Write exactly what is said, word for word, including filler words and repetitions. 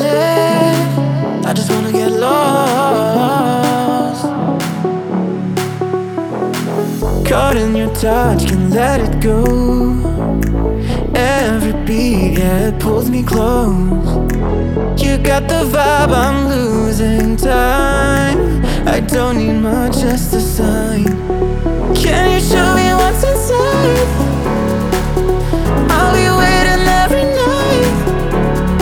it. I just wanna get lost. Caught in your touch, can't let it go. Every beat, yeah, it pulls me close. You got the vibe, I'm losing time. I don't need much, just a sign. Can you show me what's inside?